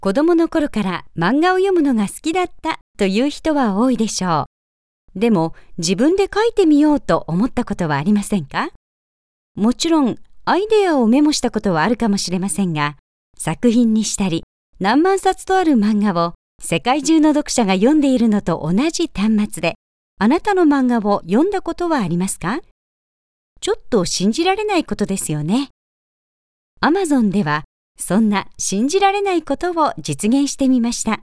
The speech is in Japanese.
子供の頃から漫画を読むのが好きだったという人は多いでしょう。でも自分で書いてみようと思ったことはありませんか？もちろんアイデアをメモしたことはあるかもしれませんが、作品にしたり何万冊とある漫画を世界中の読者が読んでいるのと同じ端末で、あなたの漫画を読んだことはありますか？ちょっと信じられないことですよね。Amazon ではそんな信じられないことを実現してみました。